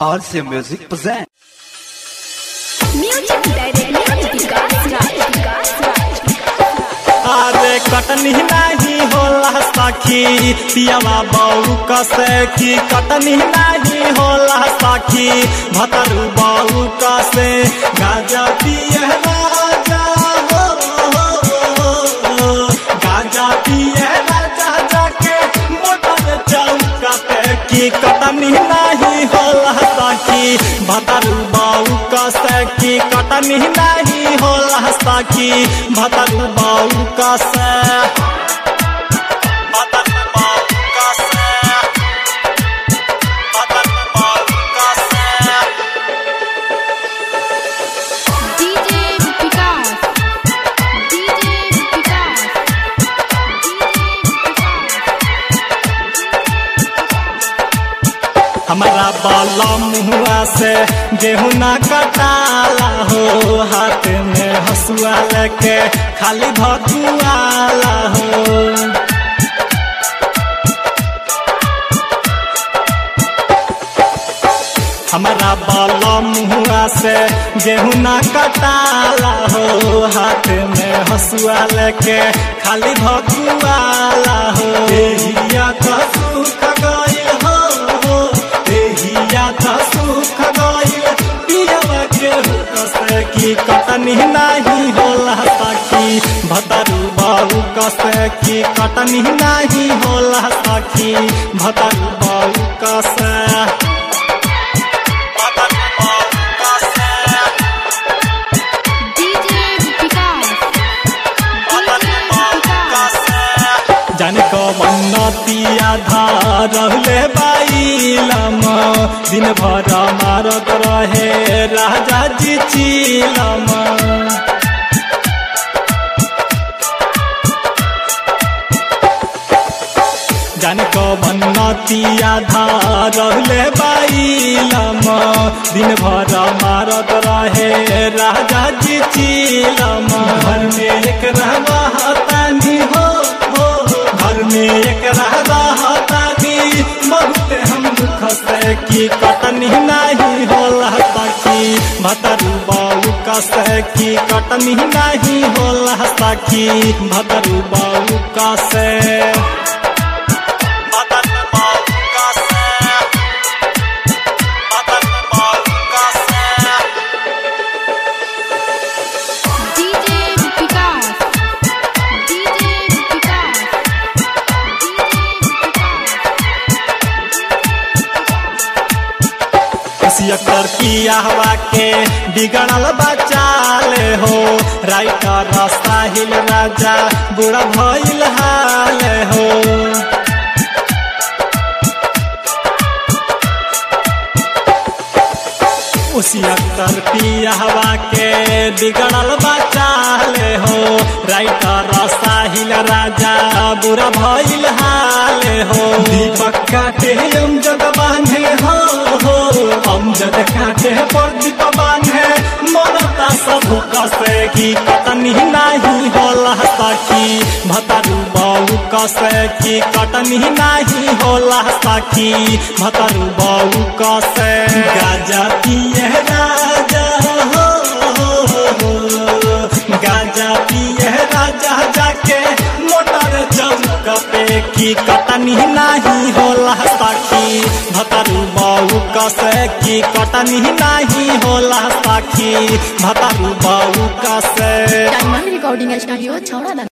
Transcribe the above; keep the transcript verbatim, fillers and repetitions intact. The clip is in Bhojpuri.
R C M Music present. Music director अरे कटनी नहीं होला सखी पियावा बहू कसे की कटनी नहीं होला सखी भतरू बहू कसे गाजा पिए राजा हो, हो, हो, हो गाजा पिए राजा जाके मोटर चौका पे की कटनी नहीं होला सखी भतरू बहू कसे की कटनी नहीं होला सखी भतरू बहू कसे भतरू बहू कसे भतरू बहू कसे DJ Vikas DJ Vikas हमारा बाला मुहुआ से गेहूं ना कटाला हो हाथ में हसुआ लेके खाली भकुआला हो हमारा बाला मुहुआ से गेहूं ना कटाला हो हाथ में हसुआ लेके खाली भकुआला हो देहिया का सुख गइल हो देहिया का सुख गइल पियावा गेहूं कसे की कटनी नहीं होला सखी भतरू बहू कसे की कटनी नहीं होला सखी भतरू बहू कसे जान को मन्नतिया धारले बाईलम दिन भर मारत रहे राजा जी चीलम जान को मन्नतिया धारले बाईलम दिन भर मारत रहे राजा जी चीलम घर में एक रहवा हतानी हो घर में एक रहता बहुत हम दुख से की कटनी नहीं होला सखी भतरू बहू कसे की कटनी नहीं होला सखी भतरू बहू कसे भतरू बहू कसे भतरू बहू कसे DJ Vikas DJ Vikas सियकर किया हवा के बिगड़ल बचाले हो राइटर साहिल राजा बुढ़ा भइल हाल हो उसी अक्तर पिया हवा के बिगड़ल बचाले हो राइटर साहिल राजा बुढ़ा भइल हाल हो दीपक काटे हम जग बांधे हो अमजद काटे प्रदीप बांधे मरता सब कसे की कटनी नहीं होला सखी भतरू बहू कसे की कटनी नहीं होला सखी भतरू बहू कसे गाजा पिए राजा हो, हो, हो गाजा पिए राजा जाके मोटर चौक पे की कटनी नहीं होला सखी भतरू बहू कसे की कटनी नहीं होला सखी भतरू बहू कसे Diamond Recording Studio, Chowra